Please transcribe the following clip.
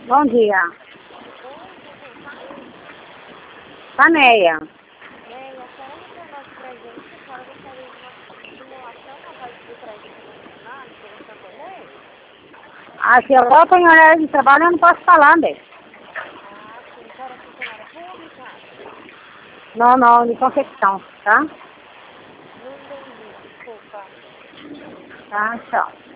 Bom dia. Paneia. Neia, a senhora não tem nosso presente, a senhora gostaria de uma simulação capaz de presente emocionado pelo Santander? Se eu vou em horário de trabalho, eu não posso falar, né? Ah, sim, a senhora é funcionária pública? Não, de confecção, tá? Não entendi, desculpa. Tá, tchau.